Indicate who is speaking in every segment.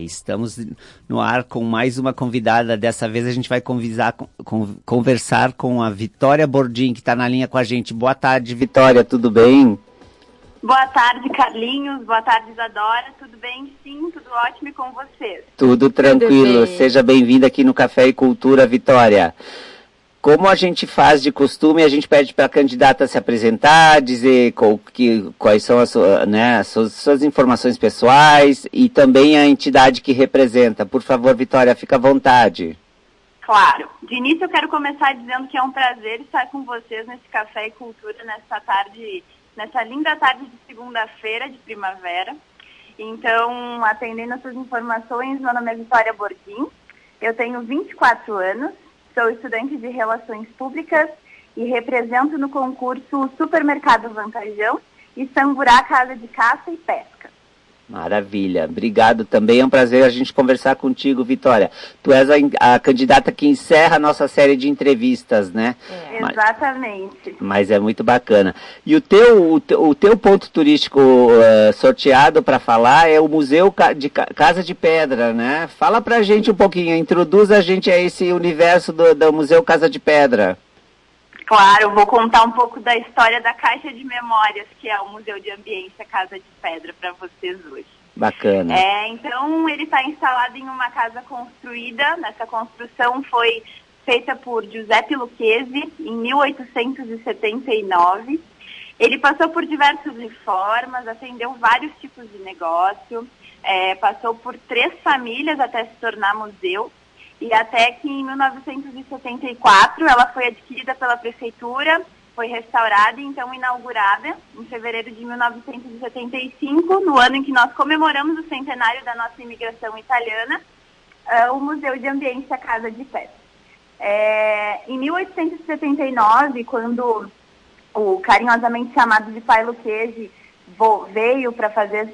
Speaker 1: Estamos no ar com mais uma convidada. Dessa vez a gente vai conversar com a Vitória Bordim, que está na linha com a gente. Boa tarde, Vitória, tudo bem?
Speaker 2: Boa tarde, Carlinhos. Boa tarde, Isadora. Tudo bem? Sim, tudo ótimo e com vocês?
Speaker 1: Tudo tranquilo. Seja bbem-vinda aqui no Café e Cultura, Vitória. Como a gente faz de costume, a gente pede para a candidata se apresentar, dizer quais são suas informações pessoais e também a entidade que representa. Por favor, Vitória, fica à vontade.
Speaker 2: Claro. De início, eu quero começar dizendo que é um prazer estar com vocês nesse Café e Cultura, nessa linda tarde de segunda-feira de primavera. Então, atendendo às suas informações, meu nome é Vitória Bordim, eu tenho 24 anos. Sou estudante de Relações Públicas e represento no concurso Supermercado Vantajão e Samburá Casa de Caça e Pesca.
Speaker 1: Maravilha, obrigado também, é um prazer a gente conversar contigo, Vitória. Tu és a candidata que encerra a nossa série de entrevistas, né?
Speaker 2: Exatamente.
Speaker 1: Mas é muito bacana. E o teu ponto turístico sorteado para falar é o Museu de Casa de Pedra, né? Fala pra gente um pouquinho, introduz a gente a esse universo do Museu Casa de Pedra.
Speaker 2: Claro, eu vou contar um pouco da história da Caixa de Memórias, que é o Museu de Ambiência Casa de Pedra, para vocês hoje.
Speaker 1: Bacana.
Speaker 2: Então, ele está instalado em uma casa construída. Nessa construção foi feita por Giuseppe Lucchesi em 1879. Ele passou por diversas reformas, atendeu vários tipos de negócio, passou por 3 famílias até se tornar museu. E até que em 1974 ela foi adquirida pela prefeitura, foi restaurada e então inaugurada em fevereiro de 1975, no ano em que nós comemoramos o centenário da nossa imigração italiana, o Museu de Ambiência Casa de Pedra. Em 1879, quando o carinhosamente chamado de pai Lucchesi veio para fazer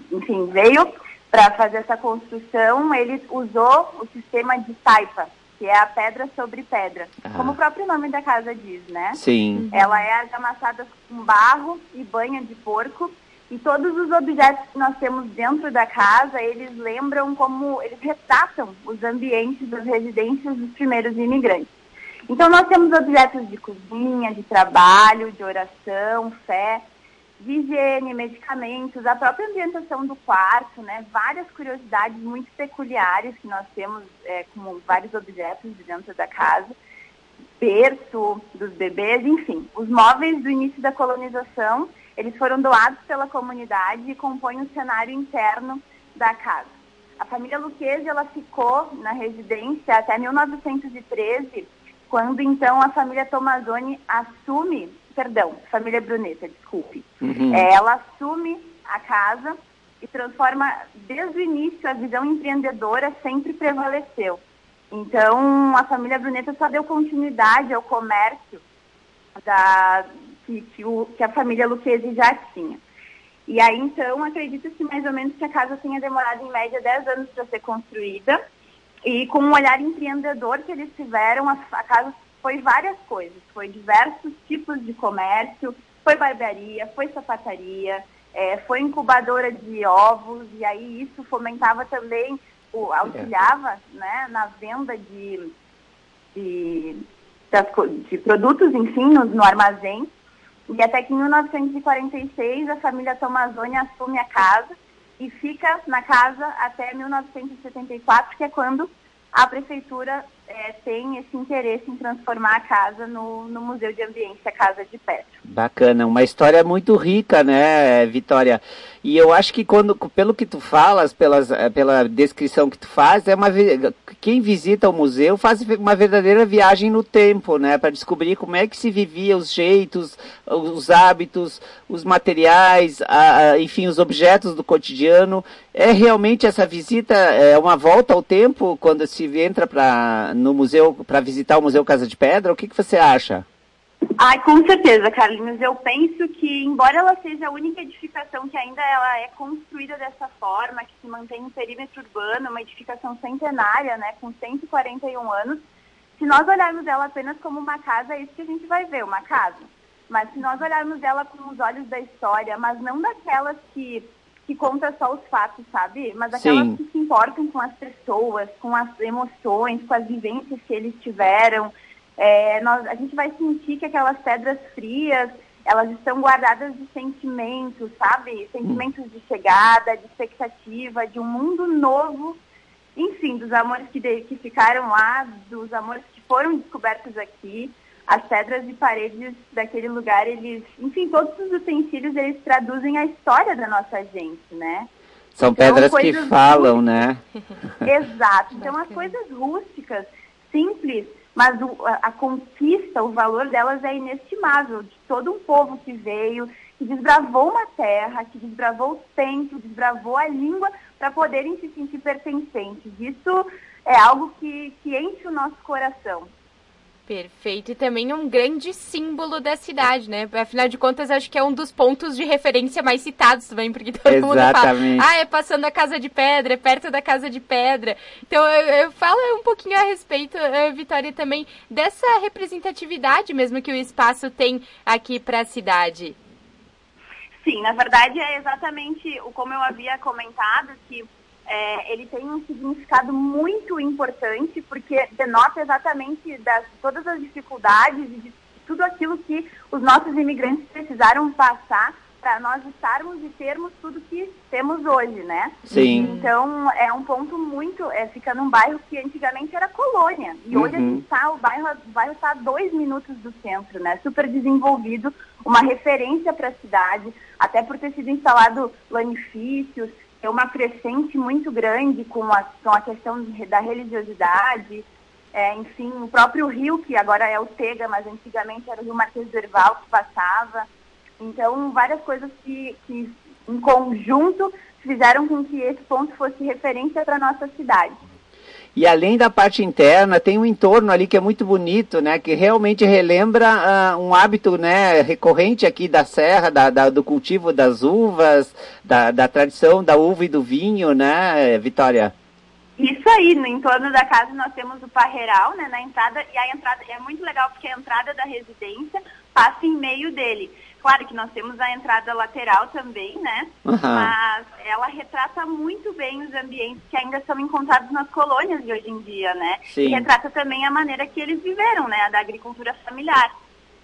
Speaker 2: essa construção, ele usou o sistema de taipa, que é a pedra sobre pedra, como o próprio nome da casa diz, né?
Speaker 1: Sim.
Speaker 2: Ela é argamassada com barro e banha de porco, e todos os objetos que nós temos dentro da casa, eles retratam os ambientes das residências dos primeiros imigrantes. Então nós temos objetos de cozinha, de trabalho, de oração, fé, de higiene, medicamentos, a própria ambientação do quarto, né? Várias curiosidades muito peculiares que nós temos com vários objetos de dentro da casa, berço dos bebês, enfim. Os móveis do início da colonização, eles foram doados pela comunidade e compõem o cenário interno da casa. A família Lucchesi, ela ficou na residência até 1913, quando então a família Tomazoni família Brunetta, desculpe.
Speaker 1: Uhum.
Speaker 2: Ela assume a casa e transforma, desde o início, a visão empreendedora sempre prevaleceu. Então, a família Brunetta só deu continuidade ao comércio que a família Lucchesi já tinha. E aí, então, acredito-se mais ou menos que a casa tenha demorado, em média, 10 anos para ser construída. E com um olhar empreendedor que eles tiveram, a casa foi várias coisas, foi diversos tipos de comércio, foi barbearia, foi sapataria, foi incubadora de ovos, e aí isso fomentava também, auxiliava, né, na venda de produtos, enfim, no armazém. E até que em 1946 a família Tomazoni assume a casa e fica na casa até 1974, que é quando a prefeitura tem esse interesse em transformar a casa no Museu de Ambiência Casa de Pedra.
Speaker 1: Bacana, uma história muito rica, né, Vitória? E eu acho que pelo que tu falas, pela descrição que tu faz, quem visita o museu faz uma verdadeira viagem no tempo, né, para descobrir como é que se vivia, os jeitos, os hábitos, os materiais, enfim, os objetos do cotidiano. É realmente essa visita, uma volta ao tempo quando se entra no museu, para visitar o Museu Casa de Pedra? O que você acha?
Speaker 2: Com certeza, Carlinhos. Eu penso que, embora ela seja a única edificação que ainda ela é construída dessa forma, que se mantém no perímetro urbano, uma edificação centenária, né, com 141 anos, se nós olharmos ela apenas como uma casa, é isso que a gente vai ver, uma casa. Mas se nós olharmos ela com os olhos da história, mas não daquelas que que conta só os fatos, sabe? Mas aquelas
Speaker 1: Sim.
Speaker 2: que se importam com as pessoas, com as emoções, com as vivências que eles tiveram. A gente vai sentir que aquelas pedras frias, elas estão guardadas de sentimentos, sabe? Sentimentos de chegada, de expectativa, de um mundo novo. Enfim, dos amores que ficaram lá, dos amores que foram descobertos aqui. As pedras e paredes daquele lugar, enfim, todos os utensílios, eles traduzem a história da nossa gente, né?
Speaker 1: São
Speaker 2: então,
Speaker 1: pedras que falam, né?
Speaker 2: Exato. Então, as coisas rústicas, simples, mas a conquista, o valor delas é inestimável. De todo um povo que veio, que desbravou uma terra, que desbravou o tempo, desbravou a língua para poderem se sentir pertencentes. Isso é algo que enche o nosso coração.
Speaker 3: Perfeito. E também um grande símbolo da cidade, né? Afinal de contas, acho que é um dos pontos de referência mais citados também, porque todo mundo fala, é passando a Casa de Pedra, é perto da Casa de Pedra. Então, eu falo um pouquinho a respeito, Vitória, também dessa representatividade mesmo que o espaço tem aqui para a cidade.
Speaker 2: Sim, na verdade é exatamente como eu havia comentado, que ele tem um significado muito importante, porque denota exatamente todas as dificuldades e de tudo aquilo que os nossos imigrantes precisaram passar para nós estarmos e termos tudo que temos hoje, né?
Speaker 1: Sim.
Speaker 2: Então, é um ponto muito... fica num bairro que antigamente era colônia. E hoje a gente o bairro está a 2 minutos do centro, né? Super desenvolvido, uma referência para a cidade, até por ter sido instalado lanifícios, é uma crescente muito grande com a questão da religiosidade, enfim, o próprio rio, que agora é o Tega, mas antigamente era o Rio Marquês do Herval que passava. Então, várias coisas que em conjunto fizeram com que esse ponto fosse referência para a nossa cidade.
Speaker 1: E além da parte interna, tem um entorno ali que é muito bonito, né? Que realmente relembra um hábito, né, recorrente aqui da serra, do cultivo das uvas, da tradição da uva e do vinho, né, Vitória?
Speaker 2: Isso aí, no entorno da casa nós temos o parreiral, né, na entrada, e a entrada é muito legal porque a entrada da residência passa em meio dele. Claro que nós temos a entrada lateral também, né? Mas ela retrata muito bem os ambientes que ainda são encontrados nas colônias de hoje em dia, né?
Speaker 1: Sim.
Speaker 2: E retrata também a maneira que eles viveram, né? A da agricultura familiar.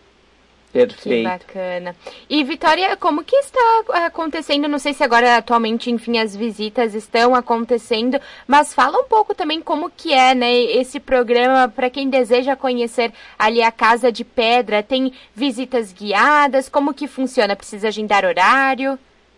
Speaker 1: Perfeito.
Speaker 3: Que bacana. E, Vitória, como que está acontecendo? Não sei se agora, atualmente, enfim, as visitas estão acontecendo, mas fala um pouco também como que é, né, esse programa para quem deseja conhecer ali a Casa de Pedra. Tem visitas guiadas? Como que funciona? Precisa agendar horário?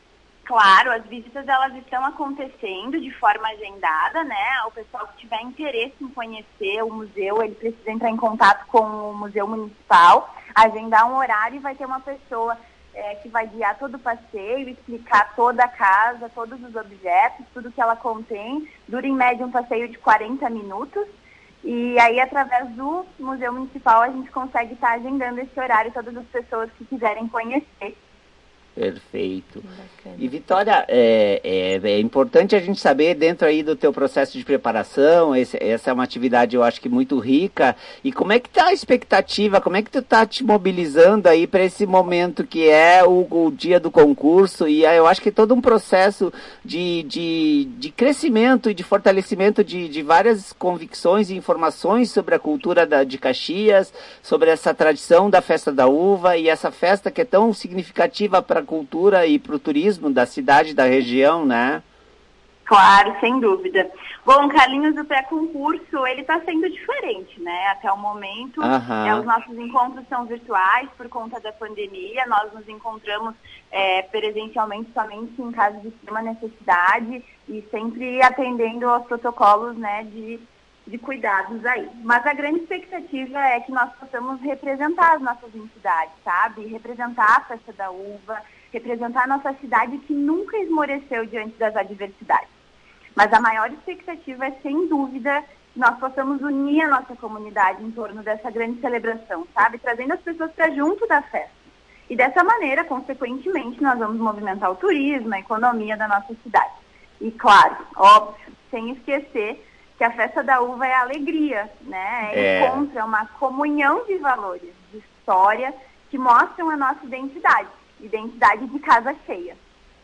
Speaker 2: Claro, as visitas elas estão acontecendo de forma agendada, né? O pessoal que tiver interesse em conhecer o museu, ele precisa entrar em contato com o Museu Municipal, agendar um horário e vai ter uma pessoa que vai guiar todo o passeio, explicar toda a casa, todos os objetos, tudo que ela contém. Dura em média um passeio de 40 minutos. E aí, através do Museu Municipal, a gente consegue estar agendando esse horário todas as pessoas que quiserem conhecer.
Speaker 1: Perfeito. E, Vitória, é importante a gente saber, dentro aí do teu processo de preparação, essa é uma atividade, eu acho que muito rica, e como é que está a expectativa, como é que tu está te mobilizando aí para esse momento que é o dia do concurso, e eu acho que todo um processo de crescimento e de fortalecimento de várias convicções e informações sobre a cultura de Caxias, sobre essa tradição da Festa da Uva, e essa festa que é tão significativa para a cultura e para o turismo da cidade, da região, né?
Speaker 2: Claro, sem dúvida. Bom, Carlinhos, o pré-concurso, ele está sendo diferente, né? Até o momento, os nossos encontros são virtuais por conta da pandemia. Nós nos encontramos presencialmente somente em casos de extrema necessidade e sempre atendendo aos protocolos, né, de cuidados aí. Mas a grande expectativa é que nós possamos representar as nossas entidades, sabe? Representar a Festa da Uva, representar a nossa cidade que nunca esmoreceu diante das adversidades. Mas a maior expectativa é, sem dúvida, que nós possamos unir a nossa comunidade em torno dessa grande celebração, sabe? Trazendo as pessoas para junto da festa. E dessa maneira, consequentemente, nós vamos movimentar o turismo, a economia da nossa cidade. E, claro, óbvio, sem esquecer que a Festa da Uva é alegria, né? Encontro, é uma comunhão de valores, de história, que mostram a nossa identidade de casa cheia.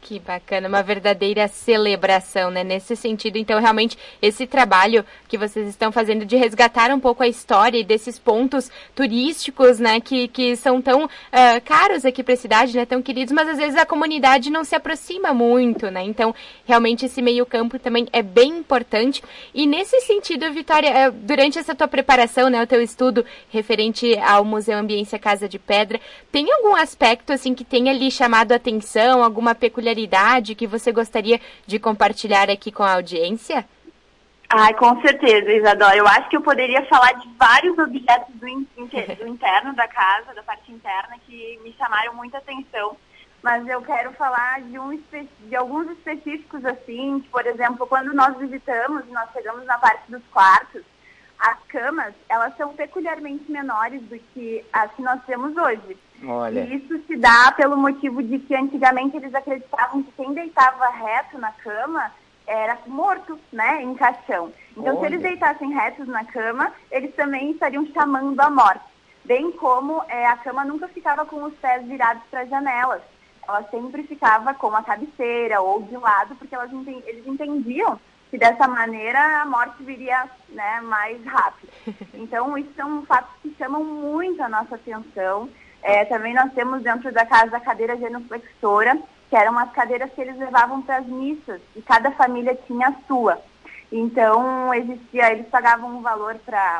Speaker 3: Que bacana, uma verdadeira celebração, né? Nesse sentido, então, realmente, esse trabalho que vocês estão fazendo de resgatar um pouco a história e desses pontos turísticos, né? Que são tão caros aqui para a cidade, né? Tão queridos, mas às vezes a comunidade não se aproxima muito, né? Então, realmente, esse meio-campo também é bem importante. E nesse sentido, Vitória, durante essa tua preparação, né? O teu estudo referente ao Museu Ambiência Casa de Pedra, tem algum aspecto, assim, que tenha lhe chamado a atenção, alguma peculiaridade que você gostaria de compartilhar aqui com a audiência?
Speaker 2: Com certeza, Isadora. Eu acho que eu poderia falar de vários objetos do interno da casa, da parte interna, que me chamaram muita atenção. Mas eu quero falar de alguns específicos, assim, que, por exemplo, quando nós visitamos, nós chegamos na parte dos quartos, as camas, elas são peculiarmente menores do que as que nós temos hoje.
Speaker 1: Olha.
Speaker 2: E isso se dá pelo motivo de que antigamente eles acreditavam que quem deitava reto na cama era morto, né, em caixão. Então, se eles deitassem retos na cama, eles também estariam chamando a morte. Bem como a cama nunca ficava com os pés virados para as janelas. Ela sempre ficava com a cabeceira ou de lado, porque eles entendiam que dessa maneira a morte viria, né, mais rápido. Então, isso são fatos que chamam muito a nossa atenção. Também nós temos dentro da casa a cadeira genuflexora, que eram as cadeiras que eles levavam para as missas, e cada família tinha a sua. Então, eles pagavam um valor para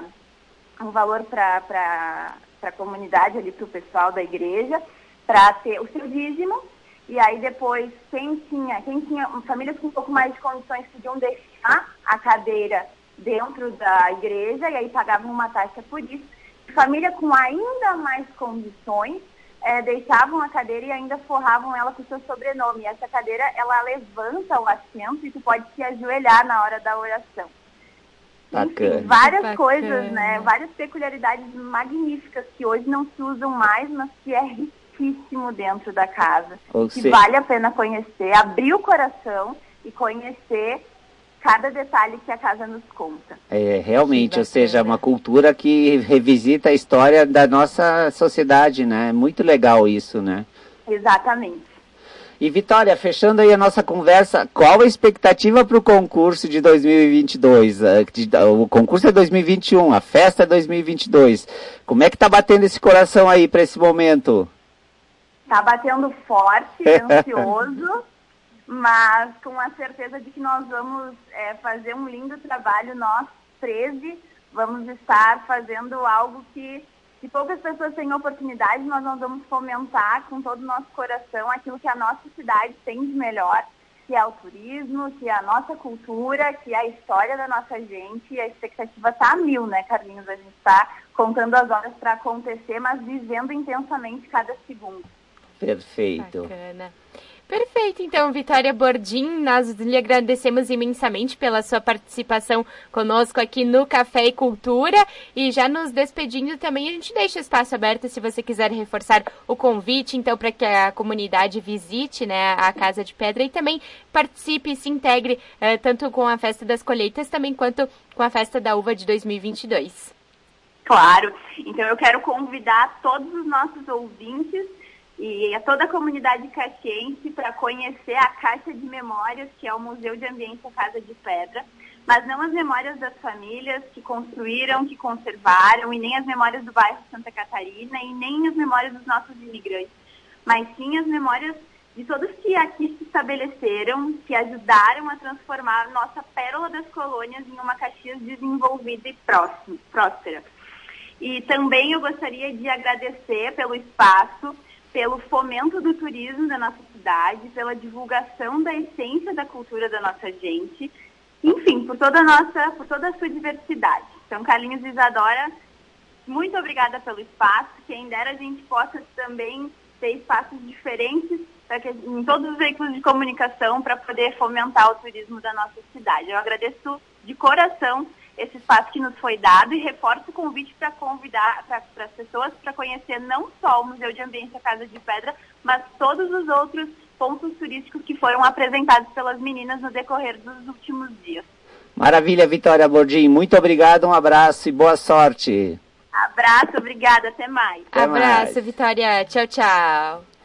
Speaker 2: a comunidade, ali para o pessoal da igreja, para ter o seu dízimo. E aí depois, quem tinha famílias com um pouco mais de condições podiam deixar a cadeira dentro da igreja, e aí pagavam uma taxa por isso. Família com ainda mais condições deixavam a cadeira e ainda forravam ela com o seu sobrenome. E essa cadeira, ela levanta o assento e tu pode se ajoelhar na hora da oração.
Speaker 1: Bacana.
Speaker 2: Enfim, várias coisas, né? Várias peculiaridades magníficas que hoje não se usam mais, mas que é riquíssimo dentro da casa. Que vale a pena conhecer, abrir o coração e conhecer cada detalhe que a casa nos conta.
Speaker 1: Realmente, ou seja, uma cultura que revisita a história da nossa sociedade, né? É muito legal isso, né?
Speaker 2: Exatamente.
Speaker 1: E Vitória, fechando aí a nossa conversa, qual a expectativa para o concurso de 2022? O concurso é 2021, a festa é 2022. Como é que tá batendo esse coração aí para esse momento?
Speaker 2: Tá batendo forte, ansioso, mas com a certeza de que nós vamos fazer um lindo trabalho. Nós, 13, vamos estar fazendo algo que poucas pessoas têm oportunidade. Nós vamos fomentar com todo o nosso coração aquilo que a nossa cidade tem de melhor, que é o turismo, que é a nossa cultura, que é a história da nossa gente. E a expectativa está a 1000, né, Carlinhos? A gente está contando as horas para acontecer, mas vivendo intensamente cada segundo.
Speaker 1: Perfeito.
Speaker 3: Bacana. Perfeito, então, Vitória Bordim, nós lhe agradecemos imensamente pela sua participação conosco aqui no Café e Cultura, e já nos despedindo também, a gente deixa o espaço aberto se você quiser reforçar o convite, então, para que a comunidade visite, né, a Casa de Pedra e também participe e se integre tanto com a Festa das Colheitas também quanto com a Festa da Uva de 2022.
Speaker 2: Claro, então eu quero convidar todos os nossos ouvintes e a toda a comunidade caxiense para conhecer a Caixa de Memórias, que é o Museu de Ambiência Casa de Pedra, mas não as memórias das famílias que construíram, que conservaram, e nem as memórias do bairro Santa Catarina, e nem as memórias dos nossos imigrantes, mas sim as memórias de todos que aqui se estabeleceram, que ajudaram a transformar a nossa pérola das colônias em uma Caxias desenvolvida e próspera. E também eu gostaria de agradecer pelo espaço, pelo fomento do turismo da nossa cidade, pela divulgação da essência da cultura da nossa gente, enfim, por toda a sua diversidade. Então, Carlinhos e Isadora, muito obrigada pelo espaço. Quem dera a gente possa também ter espaços diferentes em todos os veículos de comunicação para poder fomentar o turismo da nossa cidade. Eu agradeço de coração esse espaço que nos foi dado e reforço o convite para convidar para as pessoas para conhecer não só o Museu de Ambiência Casa de Pedra, mas todos os outros pontos turísticos que foram apresentados pelas meninas no decorrer dos últimos dias.
Speaker 1: Maravilha, Vitória Bordim. Muito obrigado, um abraço e boa sorte.
Speaker 2: Abraço, obrigada, até mais.
Speaker 3: Abraço, Vitória. Tchau, tchau.